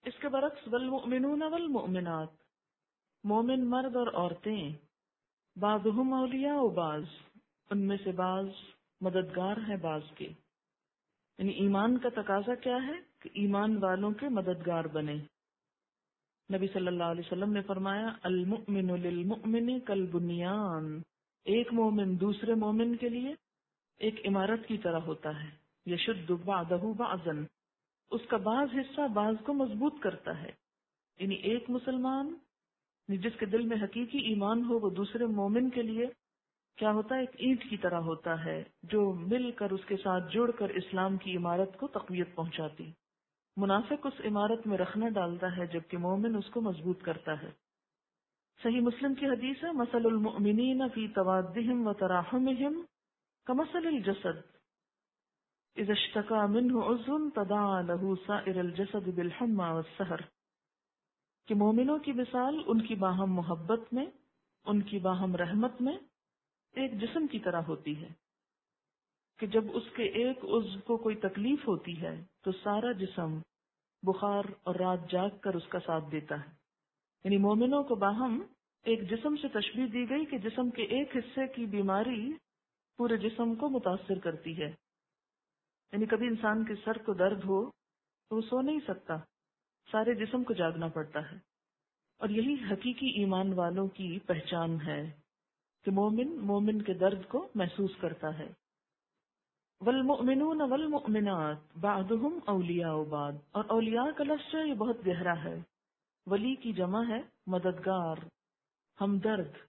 اس کے برعکس والمؤمنون والمؤمنات، مومن مرد اور عورتیں، بعضهم اولیاء و بعض، ان میں سے بعض مددگار ہیں بعض کے، یعنی ایمان کا تقاضا کیا ہے کہ ایمان والوں کے مددگار بنے۔ نبی صلی اللہ علیہ وسلم نے فرمایا المؤمن للمؤمن کالبنیان، ایک مومن دوسرے مومن کے لیے ایک عمارت کی طرح ہوتا ہے، یشد بعضہ بعضا، اس کا بعض حصہ بعض کو مضبوط کرتا ہے، یعنی ایک مسلمان جس کے دل میں حقیقی ایمان ہو وہ دوسرے مومن کے لیے کیا ہوتا ہے، ایک اینٹ کی طرح ہوتا ہے جو مل کر اس کے ساتھ جڑ کر اسلام کی عمارت کو تقویت پہنچاتی۔ منافق اس عمارت میں رخنہ ڈالتا ہے جبکہ مومن اس کو مضبوط کرتا ہے۔ صحیح مسلم کی حدیث ہے مثل المؤمنین فی توادہم و تراحمہم کمثل الجسد اذا اشتکا منہ عضو تداعی لہ سائر الجسد بالحمى والسہر، کہ مومنوں کی مثال ان کی باہم محبت میں، ان کی باہم رحمت میں ایک جسم کی طرح ہوتی ہے کہ جب اس کے ایک عضو کو کوئی تکلیف ہوتی ہے تو سارا جسم بخار اور رات جاگ کر اس کا ساتھ دیتا ہے۔ یعنی مومنوں کو باہم ایک جسم سے تشبیہ دی گئی کہ جسم کے ایک حصے کی بیماری پورے جسم کو متاثر کرتی ہے۔ یعنی کبھی انسان کے سر کو درد ہو تو وہ سو نہیں سکتا، سارے جسم کو جاگنا پڑتا ہے، اور یہی حقیقی ایمان والوں کی پہچان ہے کہ مومن مومن کے درد کو محسوس کرتا ہے۔ والمؤمنون والمؤمنات بعضهم اولیاء بعض، اور اولیاء کا لفظ یہ بہت گہرا ہے۔ ولی کی جمع ہے مددگار، ہمدرد،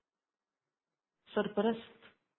سرپرست۔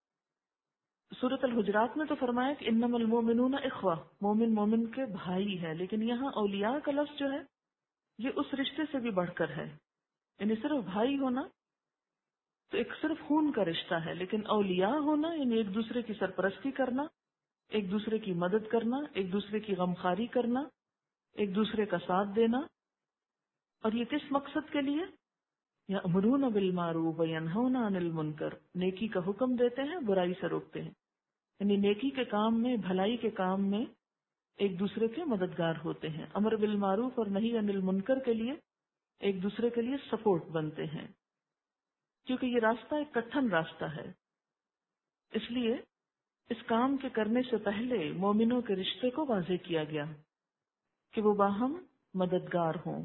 سورۃ الحجرات میں تو فرمایا کہ انما المؤمنون اخوہ، مومن مومن کے بھائی ہے، لیکن یہاں اولیاء کا لفظ جو ہے یہ اس رشتے سے بھی بڑھ کر ہے، یعنی صرف بھائی ہونا تو ایک صرف خون کا رشتہ ہے، لیکن اولیاء ہونا یعنی ایک دوسرے کی سرپرستی کرنا، ایک دوسرے کی مدد کرنا، ایک دوسرے کی غمخواری کرنا، ایک دوسرے کا ساتھ دینا۔ اور یہ کس مقصد کے لیے؟ یأمرون بالمعروف وینہون عن المنکر، نیکی کا حکم دیتے ہیں، برائی سے روکتے ہیں، یعنی نیکی کے کام میں، بھلائی کے کام میں ایک دوسرے کے مددگار ہوتے ہیں۔ امر بالمعروف اور نہی عن المنکر کے لیے ایک دوسرے کے لیے سپورٹ بنتے ہیں، کیونکہ یہ راستہ ایک کٹھن راستہ ہے، اس لیے اس کام کے کرنے سے پہلے مومنوں کے رشتے کو واضح کیا گیا کہ وہ باہم مددگار ہوں۔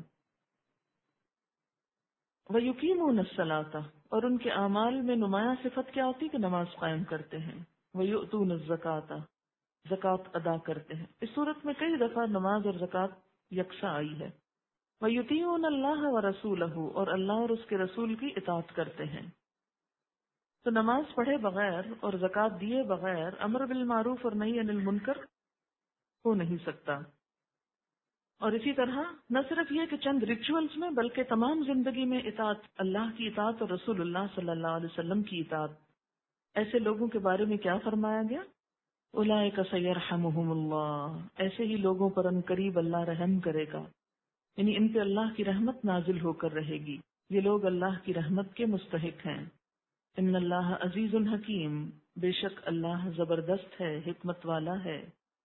وَيُقِيمُونَ الصَّلَاةَ، اور ان کے اعمال میں نمایاں صفت کیا ہوتی کہ نماز قائم کرتے ہیں۔ وَيُؤْتُونَ الزَّكَاةَ، زکوٰۃ ادا کرتے ہیں۔ اس صورت میں کئی دفعہ نماز اور زکوٰۃ یکساں آئی ہے۔ وَيُطِيعُونَ اللَّهَ وَرَسُولَهُ، اور اللہ اور اس کے رسول کی اطاعت کرتے ہیں۔ تو نماز پڑھے بغیر اور زکوٰۃ دیے بغیر امر بالمعروف اور نہی عن المنکر ہو نہیں سکتا۔ اور اسی طرح نہ صرف یہ کہ چند ریچولز میں بلکہ تمام زندگی میں اطاعت، اللہ کی اطاعت اور رسول اللہ صلی اللہ علیہ وسلم کی اطاعت۔ ایسے لوگوں کے بارے میں کیا فرمایا گیا؟ اولئک سیرحمہم اللہ، ایسے ہی لوگوں پر ان قریب اللہ رحم کرے گا، یعنی ان پہ اللہ کی رحمت نازل ہو کر رہے گی، یہ لوگ اللہ کی رحمت کے مستحق ہیں۔ ان اللہ عزیز حکیم، بے شک اللہ زبردست ہے، حکمت والا ہے۔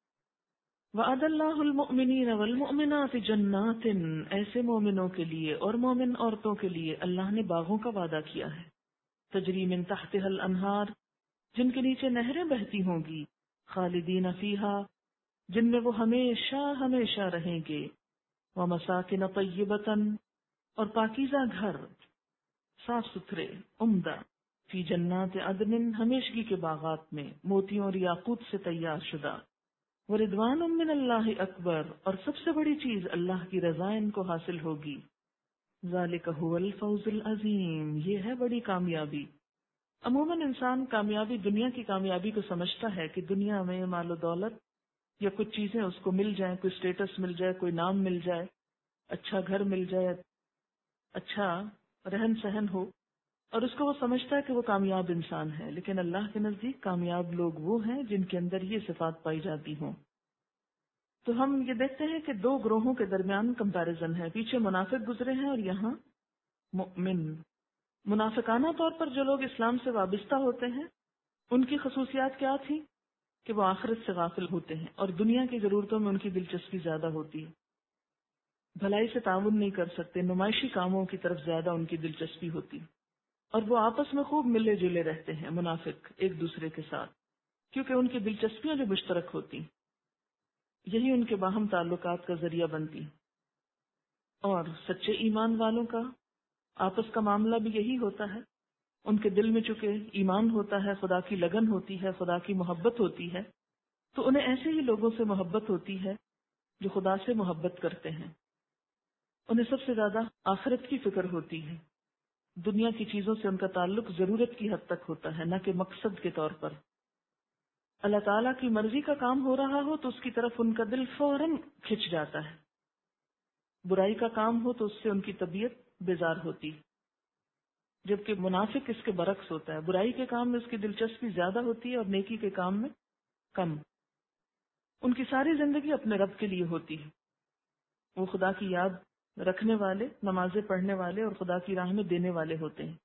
وعد اللہ المؤمنین والمؤمنات جنات، ایسے مومنوں کے لیے اور مومن عورتوں کے لیے اللہ نے باغوں کا وعدہ کیا ہے، تجری من تحتها الانہار، جن کے نیچے نہریں بہتی ہوں گی، خالدین فیہا، جن میں وہ ہمیشہ ہمیشہ رہیں گے، ومساکن طیبۃ، اور پاکیزہ گھر، صاف ستھرے، عمدہ، فی جنات عدن، ہمیشگی کے باغات میں، موتیوں اور یاقوت سے تیار شدہ، ورضوان من اللہ اکبر، اور سب سے بڑی چیز اللہ کی رضا ان کو حاصل ہوگی، ذالک هو الفوز العظیم، یہ ہے بڑی کامیابی۔ عموماً انسان کامیابی، دنیا کی کامیابی کو سمجھتا ہے کہ دنیا میں مال و دولت یا کچھ چیزیں اس کو مل جائیں، کوئی اسٹیٹس مل جائے، کوئی نام مل جائے، اچھا گھر مل جائے، اچھا رہن سہن ہو، اور اس کو وہ سمجھتا ہے کہ وہ کامیاب انسان ہے۔ لیکن اللہ کے نزدیک کامیاب لوگ وہ ہیں جن کے اندر یہ صفات پائی جاتی ہوں۔ تو ہم یہ دیکھتے ہیں کہ دو گروہوں کے درمیان کمپیریزن ہے، پیچھے منافق گزرے ہیں اور یہاں مؤمن۔ منافقانہ طور پر جو لوگ اسلام سے وابستہ ہوتے ہیں ان کی خصوصیات کیا تھی کہ وہ آخرت سے غافل ہوتے ہیں اور دنیا کی ضرورتوں میں ان کی دلچسپی زیادہ ہوتی ہے۔ بھلائی سے تعاون نہیں کر سکتے، نمائشی کاموں کی طرف زیادہ ان کی دلچسپی ہوتی، اور وہ آپس میں خوب ملے جلے رہتے ہیں منافق ایک دوسرے کے ساتھ، کیونکہ ان کی دلچسپیاں جو مشترک ہوتی یہی ان کے باہم تعلقات کا ذریعہ بنتی۔ اور سچے ایمان والوں کا آپس کا معاملہ بھی یہی ہوتا ہے، ان کے دل میں چونکہ ایمان ہوتا ہے، خدا کی لگن ہوتی ہے، خدا کی محبت ہوتی ہے، تو انہیں ایسے ہی لوگوں سے محبت ہوتی ہے جو خدا سے محبت کرتے ہیں۔ انہیں سب سے زیادہ آخرت کی فکر ہوتی ہے، دنیا کی چیزوں سے ان کا تعلق ضرورت کی حد تک ہوتا ہے، نہ کہ مقصد کے طور پر۔ اللہ تعالیٰ کی مرضی کا کام ہو رہا ہو تو اس کی طرف ان کا دل فوراً کھنچ جاتا ہے، برائی کا کام ہو تو اس سے ان کی طبیعت بیزار ہوتی، جبکہ منافق اس کے برعکس ہوتا ہے، برائی کے کام میں اس کی دلچسپی زیادہ ہوتی ہے اور نیکی کے کام میں کم۔ ان کی ساری زندگی اپنے رب کے لیے ہوتی ہے، وہ خدا کی یاد رکھنے والے، نمازیں پڑھنے والے اور خدا کی راہ میں دینے والے ہوتے ہیں،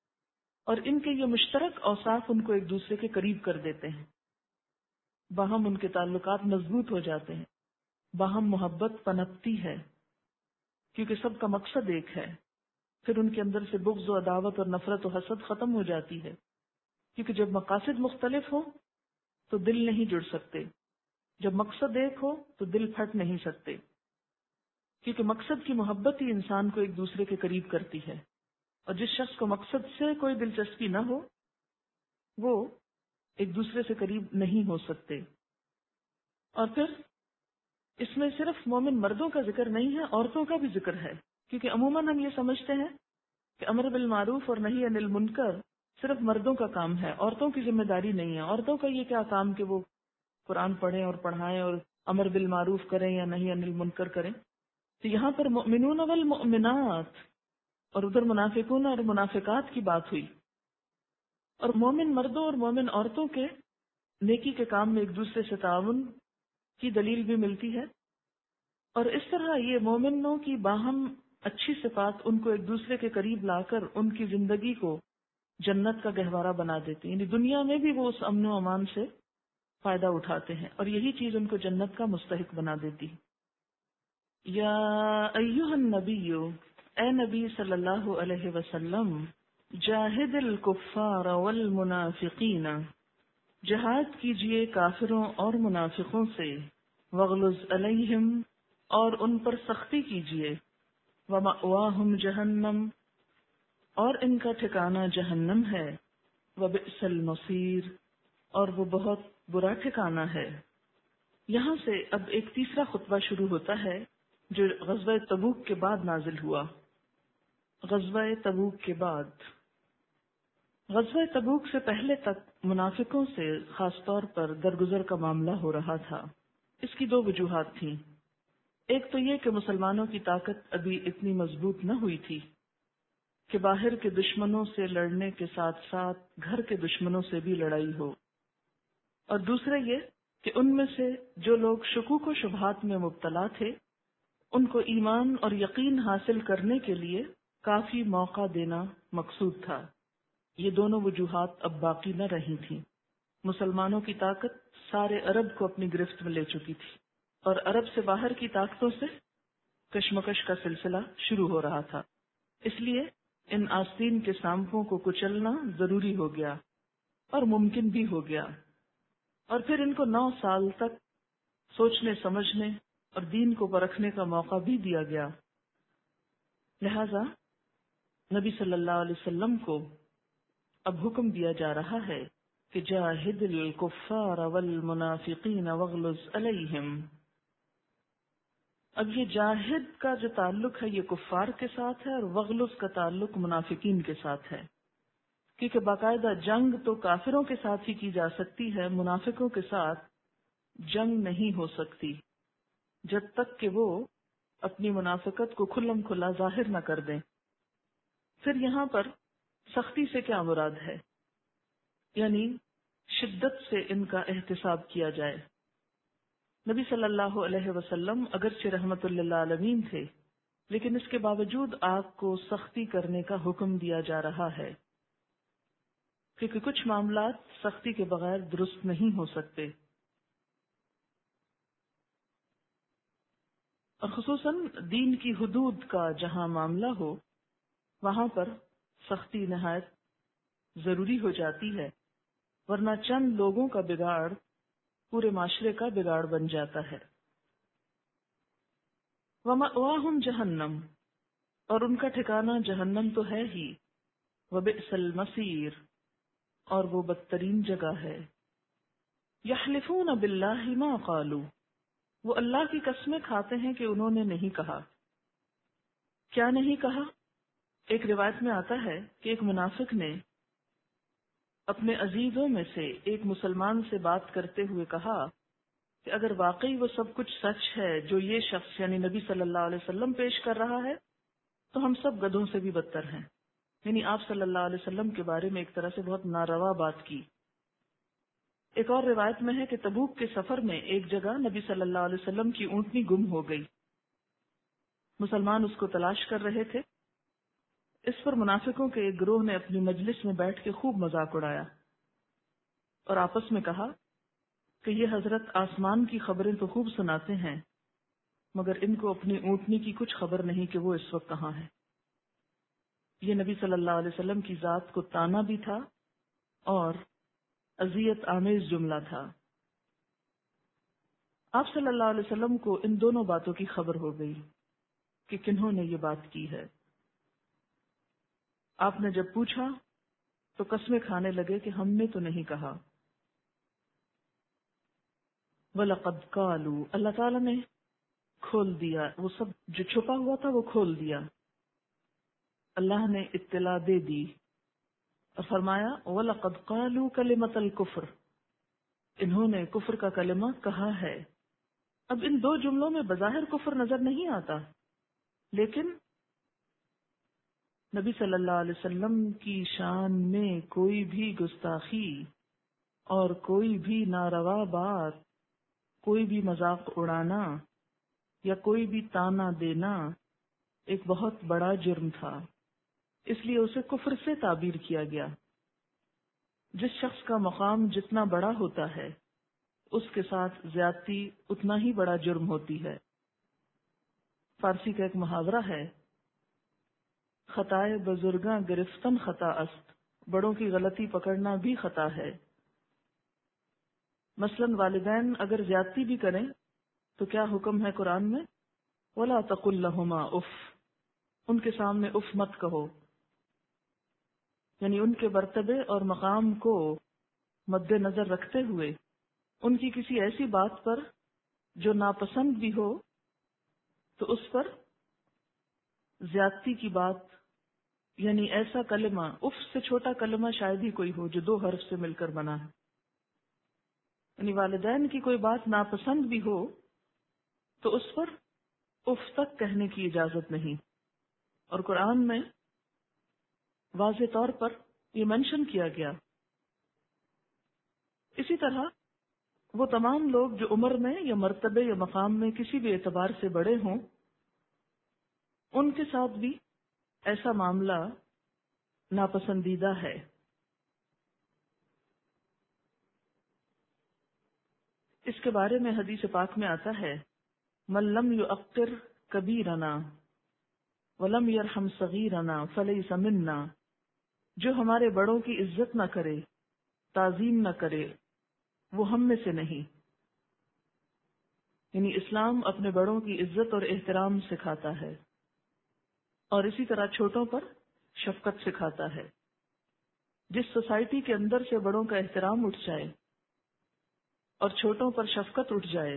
اور ان کے یہ مشترک اوصاف ان کو ایک دوسرے کے قریب کر دیتے ہیں، باہم ان کے تعلقات مضبوط ہو جاتے ہیں، باہم محبت پنپتی ہے کیونکہ سب کا مقصد ایک ہے۔ پھر ان کے اندر سے بغض و عداوت اور نفرت و حسد ختم ہو جاتی ہے، کیونکہ جب مقاصد مختلف ہوں تو دل نہیں جڑ سکتے، جب مقصد ایک ہو تو دل پھٹ نہیں سکتے، کیونکہ مقصد کی محبت ہی انسان کو ایک دوسرے کے قریب کرتی ہے، اور جس شخص کو مقصد سے کوئی دلچسپی نہ ہو وہ ایک دوسرے سے قریب نہیں ہو سکتے۔ اور پھر اس میں صرف مومن مردوں کا ذکر نہیں ہے، عورتوں کا بھی ذکر ہے، کیونکہ عموماً ہم یہ سمجھتے ہیں کہ امر بالمعروف اور نہی عن المنکر صرف مردوں کا کام ہے، عورتوں کی ذمہ داری نہیں ہے۔ عورتوں کا یہ کیا کام کہ وہ قرآن پڑھیں اور پڑھائیں اور امر بالمعروف کریں یا نہی عن المنکر کریں؟ تو یہاں پر مؤمنون والمؤمنات اور ادھر منافقون اور منافقات کی بات ہوئی، اور مومن مردوں اور مومن عورتوں کے نیکی کے کام میں ایک دوسرے سے تعاون کی دلیل بھی ملتی ہے، اور اس طرح یہ مومنوں کی باہم اچھی صفات ان کو ایک دوسرے کے قریب لا کر ان کی زندگی کو جنت کا گہوارہ بنا دیتی، یعنی دنیا میں بھی وہ اس امن و امان سے فائدہ اٹھاتے ہیں، اور یہی چیز ان کو جنت کا مستحق بنا دیتی۔ یا ایھا النبی، اے نبی صلی اللہ علیہ وسلم، جاہد الکفار والمنافقین، جہاد کیجئے کافروں اور منافقوں سے، وغلظ علیہم، اور ان پر سختی کیجئے، ومأواہم جہنم، اور ان کا ٹھکانہ جہنم ہے، وبئس المصیر، اور وہ بہت برا ٹھکانہ ہے۔ یہاں سے اب ایک تیسرا خطبہ شروع ہوتا ہے جو غزوہ تبوک کے بعد نازل ہوا۔ غزوہ تبوک کے بعد، غزوہ تبوک سے پہلے تک منافقوں سے خاص طور پر درگزر کا معاملہ ہو رہا تھا۔ اس کی دو وجوہات تھیں، ایک تو یہ کہ مسلمانوں کی طاقت ابھی اتنی مضبوط نہ ہوئی تھی کہ باہر کے دشمنوں سے لڑنے کے ساتھ ساتھ گھر کے دشمنوں سے بھی لڑائی ہو، اور دوسرا یہ کہ ان میں سے جو لوگ شکوک و شبہات میں مبتلا تھے ان کو ایمان اور یقین حاصل کرنے کے لیے کافی موقع دینا مقصود تھا۔ یہ دونوں وجوہات اب باقی نہ رہی تھیں۔ مسلمانوں کی طاقت سارے عرب کو اپنی گرفت میں لے چکی تھی، اور عرب سے باہر کی طاقتوں سے کشمکش کا سلسلہ شروع ہو رہا تھا، اس لیے ان آستین کے سانپوں کو کچلنا ضروری ہو گیا اور ممکن بھی ہو گیا، اور پھر ان کو 9 سال تک سوچنے سمجھنے اور دین کو پرکھنے کا موقع بھی دیا گیا۔ لہذا نبی صلی اللہ علیہ وسلم کو اب حکم دیا جا رہا ہے کہ جاہد الکفار والمنافقین واغلظ علیہم۔ اب یہ جاہد کا جو تعلق ہے یہ کفار کے ساتھ ہے، اور وغلظ کا تعلق منافقین کے ساتھ ہے، کیونکہ باقاعدہ جنگ تو کافروں کے ساتھ ہی کی جا سکتی ہے، منافقوں کے ساتھ جنگ نہیں ہو سکتی جب تک کہ وہ اپنی منافقت کو کھلم کھلا ظاہر نہ کر دیں۔ پھر یہاں پر سختی سے کیا مراد ہے؟ یعنی شدت سے ان کا احتساب کیا جائے۔ نبی صلی اللہ علیہ وسلم اگرچہ رحمت للعالمین تھے، لیکن اس کے باوجود آپ کو سختی کرنے کا حکم دیا جا رہا ہے، کیونکہ کچھ معاملات سختی کے بغیر درست نہیں ہو سکتے۔ اور خصوصاً دین کی حدود کا جہاں معاملہ ہو وہاں پر سختی نہایت ضروری ہو جاتی ہے، ورنہ چند لوگوں کا بگاڑ پورے معاشرے کا بگاڑ بن جاتا ہے۔ وَمَأْوَاهُمْ جہنم، اور ان کا ٹھکانہ جہنم تو ہے ہی، وَبِئْسَ الْمَصِيرُ، اور وہ بدترین جگہ ہے۔ یحلفون باللہ ما قالوا، وہ اللہ کی قسمیں کھاتے ہیں کہ انہوں نے نہیں کہا۔ کیا نہیں کہا؟ ایک روایت میں آتا ہے کہ ایک منافق نے اپنے عزیزوں میں سے ایک مسلمان سے بات کرتے ہوئے کہا کہ اگر واقعی وہ سب کچھ سچ ہے جو یہ شخص یعنی نبی صلی اللہ علیہ وسلم پیش کر رہا ہے تو ہم سب گدھوں سے بھی بدتر ہیں۔ یعنی آپ صلی اللہ علیہ وسلم کے بارے میں ایک طرح سے بہت ناروا بات کی۔ ایک اور روایت میں ہے کہ تبوک کے سفر میں ایک جگہ نبی صلی اللہ علیہ وسلم کی اونٹنی گم ہو گئی، مسلمان اس کو تلاش کر رہے تھے۔ اس پر منافقوں کے ایک گروہ نے اپنی مجلس میں بیٹھ کے خوب مذاق اڑایا اور آپس میں کہا کہ یہ حضرت آسمان کی خبریں تو خوب سناتے ہیں مگر ان کو اپنی اونٹنی کی کچھ خبر نہیں کہ وہ اس وقت کہاں ہے۔ یہ نبی صلی اللہ علیہ وسلم کی ذات کو تانا بھی تھا اور اذیت آمیز جملہ تھا۔ آپ صلی اللہ علیہ وسلم کو ان دونوں باتوں کی خبر ہو گئی کہ کنہوں نے یہ بات کی ہے۔ آپ نے جب پوچھا تو قسمیں کھانے لگے کہ ہم نے تو نہیں کہا۔ وَلَقَدْ قَالُوا، اللہ تعالیٰ نے کھول دیا، وہ سب جو چھپا ہوا تھا وہ کھول دیا، اللہ نے اطلاع دے دی اور فرمایا وَلَقَدْ قَالُوا كَلِمَةَ الْكُفْرِ، انہوں نے کفر کا کلمہ کہا ہے۔ اب ان دو جملوں میں بظاہر کفر نظر نہیں آتا، لیکن نبی صلی اللہ علیہ وسلم کی شان میں کوئی بھی گستاخی اور کوئی بھی ناروا بات، کوئی بھی مذاق اڑانا یا کوئی بھی تانا دینا ایک بہت بڑا جرم تھا، اس لیے اسے کفر سے تعبیر کیا گیا۔ جس شخص کا مقام جتنا بڑا ہوتا ہے اس کے ساتھ زیادتی اتنا ہی بڑا جرم ہوتی ہے۔ فارسی کا ایک محاورہ ہے، خطائے بزرگاں گرفتن خطا است، بڑوں کی غلطی پکڑنا بھی خطا ہے۔ مثلا والدین اگر زیادتی بھی کریں تو کیا حکم ہے قرآن میں؟ وَلَا تَقُلْ لَهُمَا اُف، ان کے سامنے اف مت کہو، یعنی ان کے مرتبے اور مقام کو مد نظر رکھتے ہوئے ان کی کسی ایسی بات پر جو ناپسند بھی ہو تو اس پر زیادتی کی بات، یعنی ایسا کلمہ، اف سے چھوٹا کلمہ شاید ہی کوئی ہو جو 2 حرف سے مل کر بنا ہے۔ یعنی والدین کی کوئی بات ناپسند بھی ہو تو اس پر اف تک کہنے کی اجازت نہیں، اور قرآن میں واضح طور پر یہ مینشن کیا گیا۔ اسی طرح وہ تمام لوگ جو عمر میں یا مرتبے یا مقام میں کسی بھی اعتبار سے بڑے ہوں، ان کے ساتھ بھی ایسا معاملہ ناپسندیدہ ہے۔ اس کے بارے میں حدیث پاک میں آتا ہے من لم یؤقر کبیرنا ولم یرحم صغیرنا فلیس منا، جو ہمارے بڑوں کی عزت نہ کرے، تعظیم نہ کرے، وہ ہم میں سے نہیں۔ یعنی اسلام اپنے بڑوں کی عزت اور احترام سکھاتا ہے اور اسی طرح چھوٹوں پر شفقت سکھاتا ہے۔ جس سوسائٹی کے اندر سے بڑوں کا احترام اٹھ جائے اور چھوٹوں پر شفقت اٹھ جائے،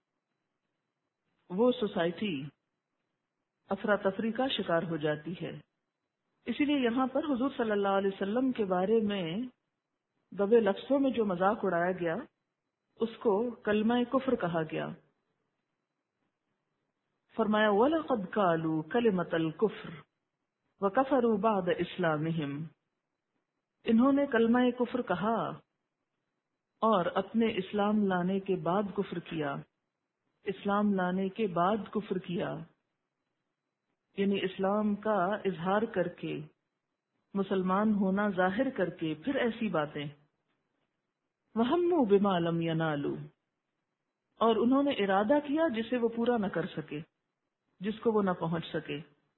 وہ سوسائٹی افراتفری کا شکار ہو جاتی ہے۔ اسی لیے یہاں پر حضور صلی اللہ علیہ وسلم کے بارے میں دبے لفظوں میں جو مذاق اڑایا گیا اس کو کلمہ کفر کہا گیا۔ فرمایا وَلَقَدْ قَالُوا كَلِمَةَ الْكُفْرِ وَكَفَرُوا بَعْدَ إِسْلَامِهِمْ، انہوں نے کلمہ کفر کہا اور اپنے اسلام لانے کے بعد کفر کیا، اسلام لانے کے بعد کفر کیا، یعنی اسلام کا اظہار کر کے، مسلمان ہونا ظاہر کر کے پھر ایسی باتیں۔ وَهَمُّوا بِمَا لَمْ يَنَالُوا، اور انہوں نے ارادہ کیا جسے وہ پورا نہ کر سکے۔ جس کو وہ نہ پہنچ سکے۔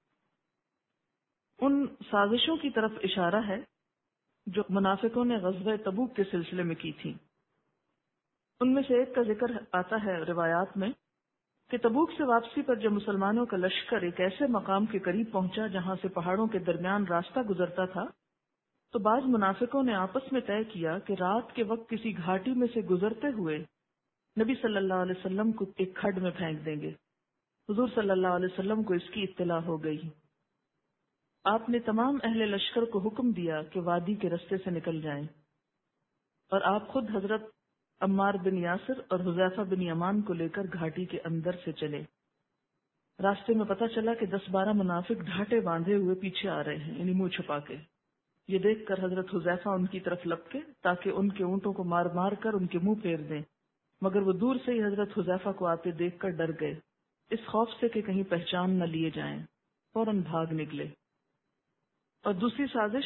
ان سازشوں کی طرف اشارہ ہے جو منافقوں نے غزوہ تبوک کے سلسلے میں کی تھی۔ ان میں سے ایک کا ذکر آتا ہے روایات میں کہ تبوک سے واپسی پر جب مسلمانوں کا لشکر ایک ایسے مقام کے قریب پہنچا جہاں سے پہاڑوں کے درمیان راستہ گزرتا تھا، تو بعض منافقوں نے آپس میں طے کیا کہ رات کے وقت کسی گھاٹی میں سے گزرتے ہوئے نبی صلی اللہ علیہ وسلم کو ایک کھڈ میں پھینک دیں گے۔ حضور صلی اللہ علیہ وسلم کو اس کی اطلاع ہو گئی۔ آپ نے تمام اہل لشکر کو حکم دیا کہ وادی کے رستے سے نکل جائیں، اور آپ خود حضرت عمار بن یاسر اور حذیفہ بن یمان کو لے کر گھاٹی کے اندر سے چلے۔ راستے میں پتہ چلا کہ 10-12 منافق ڈھاٹے باندھے ہوئے پیچھے آ رہے ہیں، یعنی منہ چھپا کے۔ یہ دیکھ کر حضرت حذیفہ ان کی طرف لپکے تاکہ ان کے اونٹوں کو مار مار کر ان کے منہ پھیر دیں، مگر وہ دور سے ہی حضرت حذیفہ کو آتے دیکھ کر ڈر گئے، اس خوف سے کہ کہیں پہچان نہ لیے جائیں، فوراً بھاگ نکلے۔ اور دوسری سازش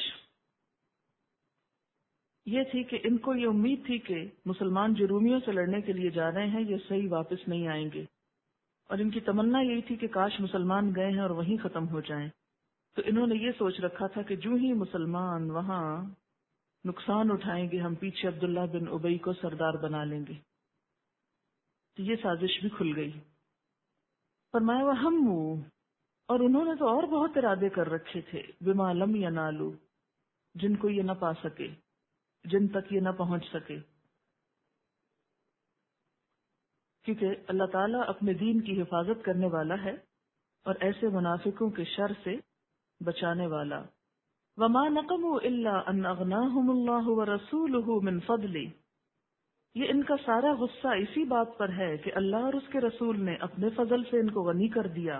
یہ تھی کہ ان کو یہ امید تھی کہ مسلمان جو رومیوں سے لڑنے کے لیے جا رہے ہیں یہ صحیح واپس نہیں آئیں گے، اور ان کی تمنا یہی تھی کہ کاش مسلمان گئے ہیں اور وہیں ختم ہو جائیں۔ تو انہوں نے یہ سوچ رکھا تھا کہ جو ہی مسلمان وہاں نقصان اٹھائیں گے ہم پیچھے عبداللہ بن ابی کو سردار بنا لیں گے۔ تو یہ سازش بھی کھل گئی۔ فرمایا وَهَمُّوا، اور انہوں نے تو اور بہت ارادے کر رکھے تھے، بِمَا لَمْ يَنَالُوا، جن کو یہ نہ پا سکے، جن تک یہ نہ پہنچ سکے، کیونکہ اللہ تعالیٰ اپنے دین کی حفاظت کرنے والا ہے اور ایسے منافقوں کے شر سے بچانے والا۔ وَمَا نَقَمُوا إِلَّا أَنْ أَغْنَاهُمُ اللَّهُ وَرَسُولُهُ مِنْ فَضْلِهِ، یہ ان کا سارا غصہ اسی بات پر ہے کہ اللہ اور اس کے رسول نے اپنے فضل سے ان کو غنی کر دیا۔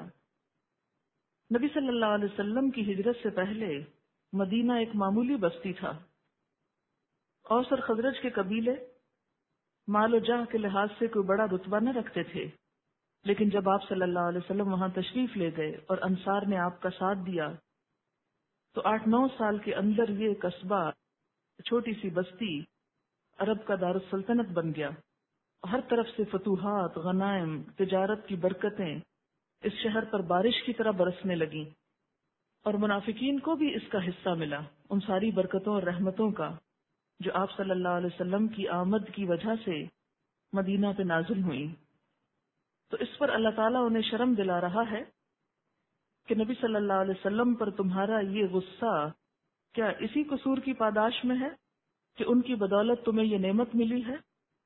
نبی صلی اللہ علیہ وسلم کی ہجرت سے پہلے مدینہ ایک معمولی بستی تھا۔ اوس اور خزرج کے قبیلے مال و جاہ کے لحاظ سے کوئی بڑا رتبہ نہ رکھتے تھے، لیکن جب آپ صلی اللہ علیہ وسلم وہاں تشریف لے گئے اور انصار نے آپ کا ساتھ دیا تو 8-9 سال کے اندر یہ قصبہ، چھوٹی سی بستی، عرب کا دارالسلطنت بن گیا۔ ہر طرف سے فتوحات، غنائم، تجارت کی برکتیں اس شہر پر بارش کی طرح برسنے لگیں، اور منافقین کو بھی اس کا حصہ ملا، ان ساری برکتوں اور رحمتوں کا جو آپ صلی اللہ علیہ وسلم کی آمد کی وجہ سے مدینہ پہ نازل ہوئی۔ تو اس پر اللہ تعالیٰ انہیں شرم دلا رہا ہے کہ نبی صلی اللہ علیہ وسلم پر تمہارا یہ غصہ کیا اسی قصور کی پاداش میں ہے کہ ان کی بدولت تمہیں یہ نعمت ملی ہے؟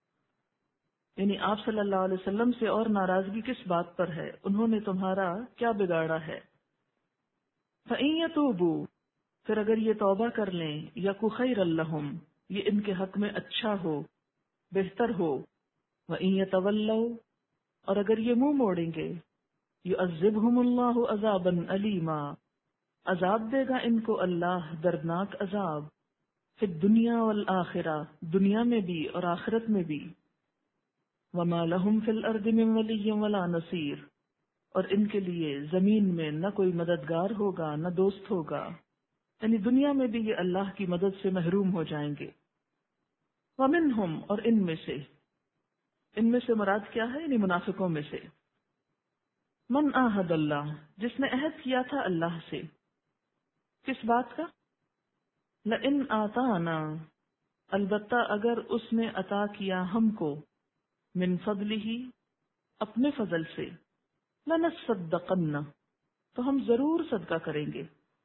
یعنی آپ صلی اللہ علیہ وسلم سے اور ناراضگی کس بات پر ہے؟ انہوں نے تمہارا کیا بگاڑا ہے؟ فَإِن يَتُوبُوا، پھر اگر یہ توبہ کر لیں، يَكُ خَيْرًا لَّهُمْ، یہ ان کے حق میں اچھا ہو، بہتر ہو۔ وَإِن يَتَوَلَّوْا، اور اگر یہ منہ موڑیں گے، يُعَذِّبْهُمُ اللَّهُ عَذَابًا أَلِيمًا، عذاب دے گا ان کو اللہ دردناک عذاب، فی الدنیا والآخرہ، دنیا میں بھی اور آخرت میں بھی۔ وَمَا لَهُمْ فِي الْأَرْضِ مِنْ وَلِيٍّ وَلَا نَصِيرٍ، اور ان کے لیے زمین میں نہ کوئی مددگار ہوگا نہ دوست ہوگا، یعنی دنیا میں بھی یہ اللہ کی مدد سے محروم ہو جائیں گے۔ وَمِنْهُمْ، اور ان میں سے مراد کیا ہے؟ یعنی منافقوں میں سے، من عاہد اللہ، جس نے عہد کیا تھا اللہ سے، کس بات کا؟ لَإِنْ آتَانَا، البتہ اگر اس نے عطا کیا ہم کو، من فضلہ، اپنے فضل سے، لَنَصَّدَّقَنَّ، تو ہم ضرور صدقہ کریں گے،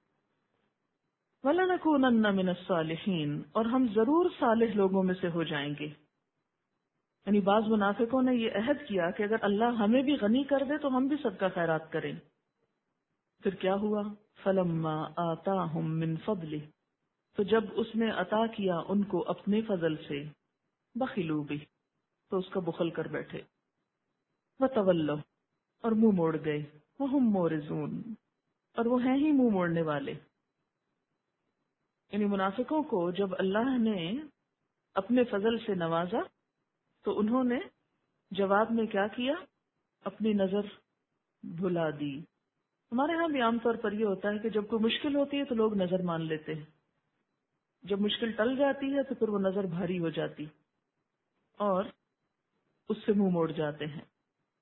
وَلَنَكُونَنَّ مِنَ الصَّالِحِينَ، اور ہم ضرور صالح لوگوں میں سے ہو جائیں گے۔ یعنی بعض منافقوں نے یہ عہد کیا کہ اگر اللہ ہمیں بھی غنی کر دے تو ہم بھی صدقہ خیرات کریں۔ پھر کیا ہوا؟ فَلَمَّا آتَاهُم مِّن فَضْلِهِ، تو جب اس نے عطا کیا ان کو اپنے فضل سے، بخلوا بہ، تو اس کا بخل کر بیٹھے، وَتَوَلَّوْا، اور منہ موڑ گئے، وَهُم مُعْرِضُونَ، اور وہ ہیں ہی منہ موڑنے والے۔ یعنی منافقوں کو جب اللہ نے اپنے فضل سے نوازا تو انہوں نے جواب میں کیا کیا؟ اپنی نظر بھلا دی۔ ہمارے ہاں بھی عام طور پر یہ ہوتا ہے کہ جب کوئی مشکل ہوتی ہے تو لوگ نظر مان لیتے ہیں، جب مشکل ٹل جاتی ہے تو پھر وہ نظر بھاری ہو جاتی اور اس سے منہ موڑ جاتے ہیں۔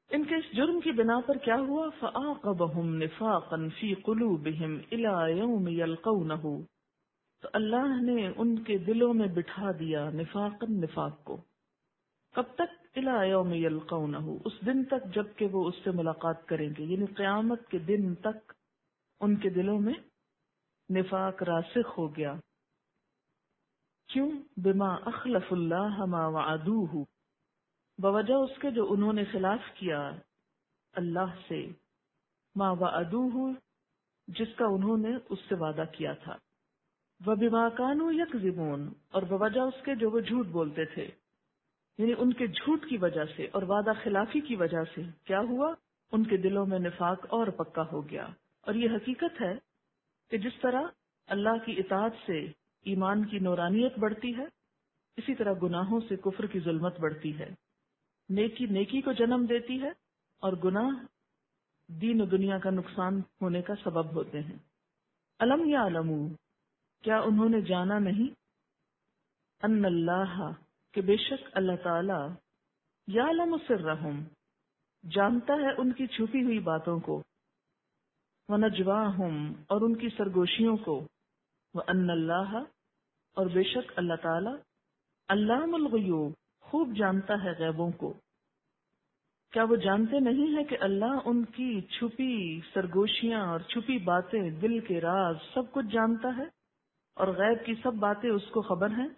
ان کے اس جرم کی بنا پر کیا ہوا؟ فَأَعْقَبَهُمْ نِفَاقًا فِي قُلُوبِهِمْ إِلَى يَوْمِ يَلْقَوْنَهُ، تو اللہ نے ان کے دلوں میں بٹھا دیا نفاقاً، نفاق کو. کب تک؟ إِلَى يَوْمِ يَلْقَوْنَهُ، اس دن تک جب کہ وہ اس سے ملاقات کریں گے، یعنی قیامت کے دن تک ان کے دلوں میں نفاق راسخ ہو گیا. کیوں؟ بما اخلف اللہ ما وعدوہ، بوجہ اس کے جو انہوں نے خلاف کیا اللہ سے، ما وعدوہ، جس کا انہوں نے اس سے وعدہ کیا تھا. وبما کانوا یکذبون، اور بوجہ اس کے جو وہ جھوٹ بولتے تھے، یعنی ان کے جھوٹ کی وجہ سے اور وعدہ خلافی کی وجہ سے کیا ہوا؟ ان کے دلوں میں نفاق اور پکا ہو گیا. اور یہ حقیقت ہے کہ جس طرح اللہ کی اطاعت سے ایمان کی نورانیت بڑھتی ہے، اسی طرح گناہوں سے کفر کی ظلمت بڑھتی ہے. نیکی نیکی کو جنم دیتی ہے اور گناہ دین و دنیا کا نقصان ہونے کا سبب ہوتے ہیں. الم یعلموا، کیا انہوں نے جانا نہیں؟ ان اللہ، کہ بے شک اللہ تعالی، یعلم سرہم، جانتا ہے ان کی چھپی ہوئی باتوں کو، ونجواہم، اور ان کی سرگوشیوں کو، وان اللہ، اور بے شک اللہ تعالی، علام الغیوب، خوب جانتا ہے غیبوں کو. کیا وہ جانتے نہیں ہے کہ اللہ ان کی چھپی سرگوشیاں اور چھپی باتیں، دل کے راز سب کچھ جانتا ہے اور غیب کی سب باتیں اس کو خبر ہیں.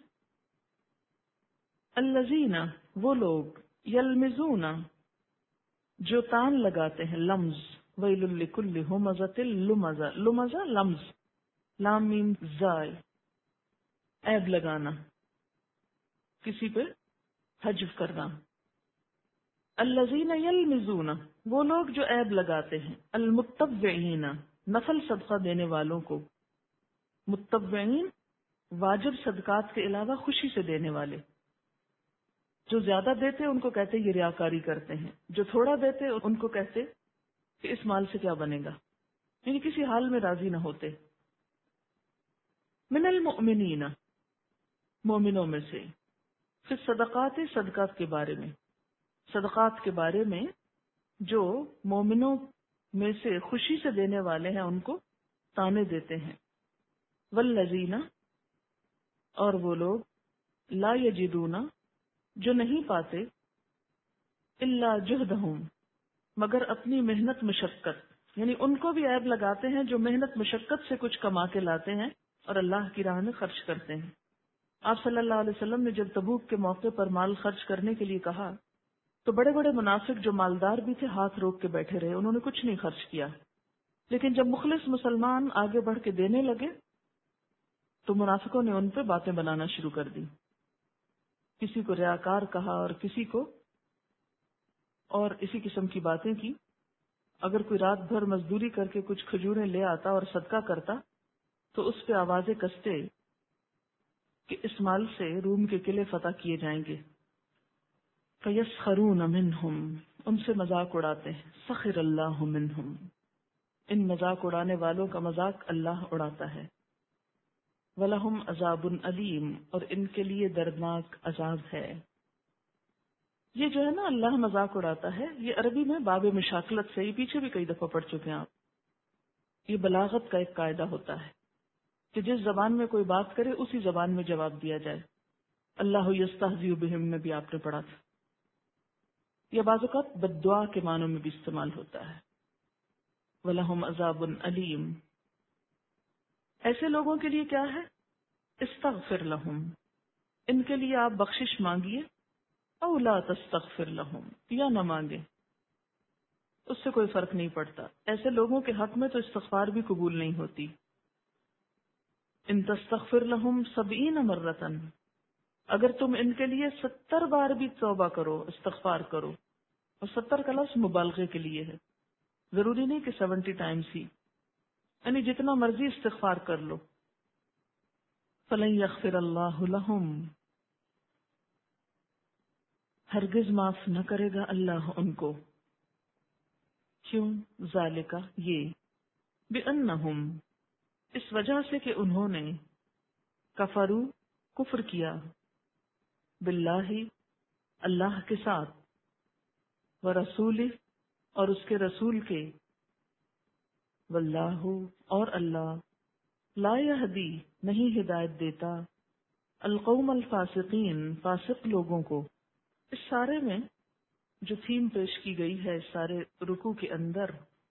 الذین، وہ لوگ، یلمزون، جو تان لگاتے ہیں، لمز، ویل لکل ہمزۃ لمزہ، لمزہ لمز، لام میم زائے، عیب لگانا، کسی پہ حجف کرنا. الذین یلمزون، وہ لوگ جو عیب لگاتے ہیں، المتبعین، نفل صدقہ دینے والوں کو، متبعین واجب صدقات کے علاوہ خوشی سے دینے والے. جو زیادہ دیتے ان کو کہتے یہ ریاکاری کرتے ہیں، جو تھوڑا دیتے ان کو کہتے کہ اس مال سے کیا بنے گا، یعنی کسی حال میں راضی نہ ہوتے. من المؤمنین، مومنوں میں سے، پھر صدقات، صدقات کے بارے میں، صدقات کے بارے میں جو مومنوں میں سے خوشی سے دینے والے ہیں ان کو تانے دیتے ہیں. والذین، اور وہ لوگ، لا یجدون، جو نہیں پاتے، الا جہدہم، مگر اپنی محنت مشقت، یعنی ان کو بھی عیب لگاتے ہیں جو محنت مشقت سے کچھ کما کے لاتے ہیں اور اللہ کی راہ میں خرچ کرتے ہیں. آپ صلی اللہ علیہ وسلم نے جب تبوک کے موقع پر مال خرچ کرنے کے لیے کہا تو بڑے بڑے منافق جو مالدار بھی تھے ہاتھ روک کے بیٹھے رہے، انہوں نے کچھ نہیں خرچ کیا. لیکن جب مخلص مسلمان آگے بڑھ کے دینے لگے تو منافقوں نے ان پہ باتیں بنانا شروع کر دی. کسی کو ریاکار کہا اور کسی کو اور اسی قسم کی باتیں کی. اگر کوئی رات بھر مزدوری کر کے کچھ کھجوریں لے آتا اور صدقہ کرتا تو اس پہ آوازیں کستے کہ اس مال سے روم کے قلعے فتح کیے جائیں گے. فَيَسْخَرُونَ مِنْهُمْ، ان سے مذاق اڑاتے ہیں. سَخِرَ اللَّهُ مِنْهُمْ، ان مذاق اڑانے والوں کا مذاق اللہ اڑاتا ہے. وَلَهُمْ عَذَابٌ أَلِيمٌ، اور ان کے لیے دردناک عذاب ہے. یہ جو ہے نا اللہ مذاق اڑاتا ہے، یہ عربی میں باب مشاکلت سے، یہ پیچھے بھی کئی دفعہ پڑھ چکے ہیں آپ. یہ بلاغت کا ایک قاعدہ ہوتا ہے کہ جس زبان میں کوئی بات کرے اسی زبان میں جواب دیا جائے. اللہ یستہزئ بہم میں بھی آپ نے پڑھا تھا. یہ بعض اوقات بد دعا کے معنوں میں بھی استعمال ہوتا ہے. وَلَهُمْ عَذَابٌ أَلِيمٌ، ایسے لوگوں کے لیے کیا ہے؟ استغفر لہم، ان کے لیے آپ بخشش مانگیے، او لا تستغفر لہم، یا نہ مانگے، اس سے کوئی فرق نہیں پڑتا. ایسے لوگوں کے حق میں تو استغفار بھی قبول نہیں ہوتی. ان تستغفر لہم 70 مرتن، اگر تم ان کے لیے 70 بار بھی توبہ کرو، استغفار کرو، اور 70 کا لفظ مبالغے کے لیے ہے، ضروری نہیں کہ 70 ٹائمز ہی، یعنی جتنا مرضی استغفار کر لو. فَلَن يَغْفِرَ اللَّهُ لَهُمْ، ہرگز معاف نہ کرے گا اللہ ان کو. کیوں؟ ذالک، یہ، بِأَنَّهُمْ، اس وجہ سے کہ انہوں نے، کفروا، کفر کیا، باللہ، اللہ کے ساتھ، ورسولہ اور اس کے رسول کے، واللہ اور اللہ، لا یہدی نہیں ہدایت دیتا، القوم الفاسقین فاسق لوگوں کو۔ اس سارے میں جو تھیم پیش کی گئی ہے اس سارے رکوع کے اندر،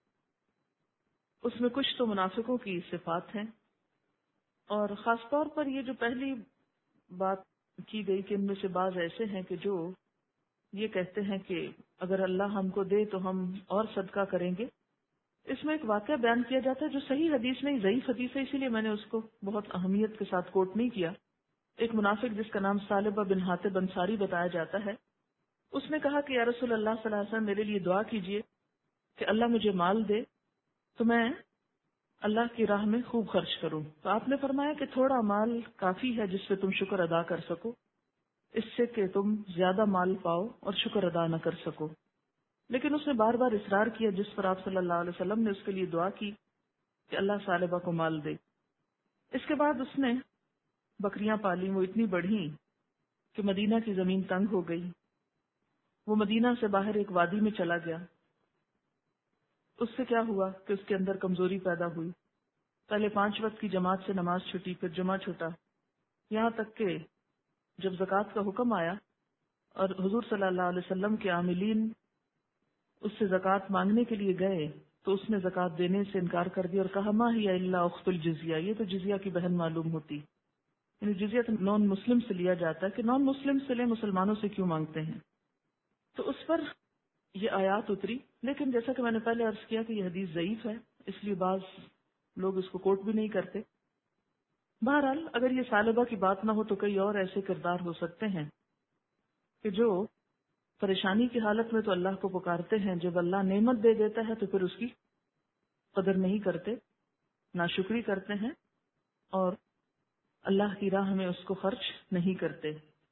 اس میں کچھ تو منافقوں کی صفات ہیں، اور خاص طور پر یہ جو پہلی بات کی گئی کہ ان میں سے بعض ایسے ہیں کہ جو یہ کہتے ہیں کہ اگر اللہ ہم کو دے تو ہم اور صدقہ کریں گے۔ اس میں ایک واقعہ بیان کیا جاتا ہے جو صحیح حدیث نہیں، ضعیف حدیث ہے، اسی لیے میں نے اس کو بہت اہمیت کے ساتھ کوٹ نہیں کیا۔ ایک منافق جس کا نام ثعلبہ بن حاطب انصاری بتایا جاتا ہے، اس نے کہا کہ یا رسول اللہ صلی اللہ علیہ وسلم میرے لیے دعا کیجیے کہ اللہ مجھے مال دے تو میں اللہ کی راہ میں خوب خرچ کروں۔ تو آپ نے فرمایا کہ تھوڑا مال کافی ہے جس پہ تم شکر ادا کر سکو، اس سے کہ تم زیادہ مال پاؤ اور شکر ادا نہ کر سکو۔ لیکن اس نے بار بار اصرار کیا، جس پر آپ صلی اللہ علیہ وسلم نے اس کے لیے دعا کی کہ اللہ ثعلبہ کو مال دے۔ اس کے بعد اس نے بکریاں پالی، وہ اتنی بڑھی کہ مدینہ کی زمین تنگ ہو گئی۔ وہ مدینہ سے باہر ایک وادی میں چلا گیا۔ اس سے کیا ہوا کہ اس کے اندر کمزوری پیدا ہوئی۔ پہلے 5 وقت کی جماعت سے نماز چھٹی، پھر جمعہ چھٹا، یہاں تک کہ جب زکوٰۃ کا حکم آیا اور حضور صلی اللہ علیہ وسلم کے عاملین اس سے زکوٰۃ مانگنے کے لیے گئے تو اس نے زکوٰۃ دینے سے انکار کر دیا اور کہا ما ہی الا اخت الجزیہ، یہ تو جزیہ کی بہن معلوم ہوتی، یعنی جزیہ تو نان مسلم سے لیا جاتا ہے، کہ نان مسلم سے لے، مسلمانوں سے کیوں مانگتے ہیں۔ تو اس پر یہ آیات اتری، لیکن جیسا کہ میں نے پہلے عرض کیا کہ یہ حدیث ضعیف ہے، اس لیے بعض لوگ اس کو کوٹ بھی نہیں کرتے۔ بہرحال اگر یہ ثعلبہ کی بات نہ ہو تو کئی اور ایسے کردار ہو سکتے ہیں کہ جو پریشانی کی حالت میں تو اللہ کو پکارتے ہیں، جب اللہ نعمت دے دیتا ہے تو پھر اس کی قدر نہیں کرتے، ناشکری کرتے ہیں اور اللہ کی راہ میں اس کو خرچ نہیں کرتے۔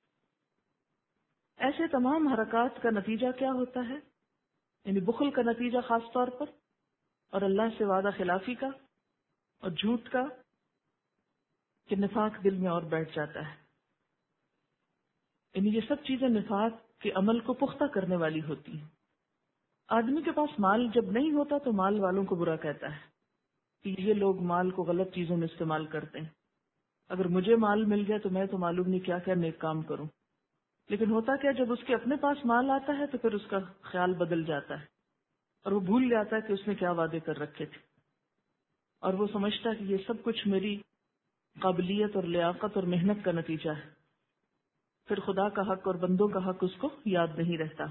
ایسے تمام حرکات کا نتیجہ کیا ہوتا ہے؟ یعنی بخل کا نتیجہ خاص طور پر، اور اللہ سے وعدہ خلافی کا اور جھوٹ کا، کہ نفاق دل میں اور بیٹھ جاتا ہے۔ یعنی یہ سب چیزیں نفاق کے عمل کو پختہ کرنے والی ہوتی ہیں۔ آدمی کے پاس مال جب نہیں ہوتا تو مال والوں کو برا کہتا ہے کہ یہ لوگ مال کو غلط چیزوں میں استعمال کرتے ہیں، اگر مجھے مال مل گیا تو میں تو معلوم نہیں کیا کیا نیک کام کروں۔ لیکن ہوتا کیا، جب اس کے اپنے پاس مال آتا ہے تو پھر اس کا خیال بدل جاتا ہے اور وہ بھول جاتا ہے کہ اس نے کیا وعدے کر رکھے تھے، اور وہ سمجھتا ہے کہ یہ سب کچھ میری قابلیت اور لیاقت اور محنت کا نتیجہ ہے۔ پھر خدا کا حق اور بندوں کا حق اس کو یاد نہیں رہتا۔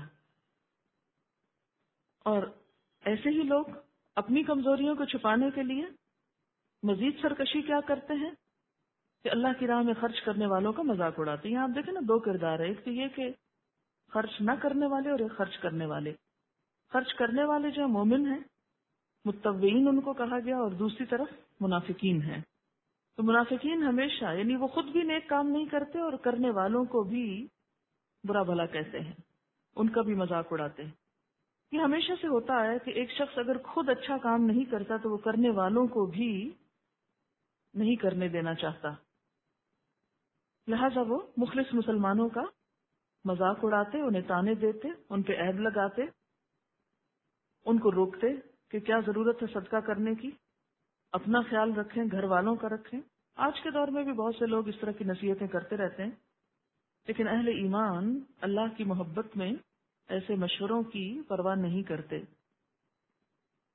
اور ایسے ہی لوگ اپنی کمزوریوں کو چھپانے کے لیے مزید سرکشی کیا کرتے ہیں کہ اللہ کی راہ میں خرچ کرنے والوں کا مذاق اڑاتے ہیں۔ یہاں آپ دیکھیں نا، 2 کردار ہے، ایک تو یہ کہ خرچ نہ کرنے والے اور ایک خرچ کرنے والے۔ خرچ کرنے والے جو مومن ہیں، متطوعین ان کو کہا گیا، اور دوسری طرف منافقین ہیں۔ تو منافقین ہمیشہ، یعنی وہ خود بھی نیک کام نہیں کرتے اور کرنے والوں کو بھی برا بھلا کہتے ہیں، ان کا بھی مذاق اڑاتے ہیں۔ یہ ہمیشہ سے ہوتا ہے کہ ایک شخص اگر خود اچھا کام نہیں کرتا تو وہ کرنے والوں کو بھی نہیں کرنے دینا چاہتا، لہذا وہ مخلص مسلمانوں کا مذاق اڑاتے، انہیں تانے دیتے، ان پہ عیب لگاتے، ان کو روکتے کہ کیا ضرورت ہے صدقہ کرنے کی، اپنا خیال رکھیں، گھر والوں کا رکھیں۔ آج کے دور میں بھی بہت سے لوگ اس طرح کی نصیحتیں کرتے رہتے ہیں، لیکن اہل ایمان اللہ کی محبت میں ایسے مشوروں کی پرواہ نہیں کرتے۔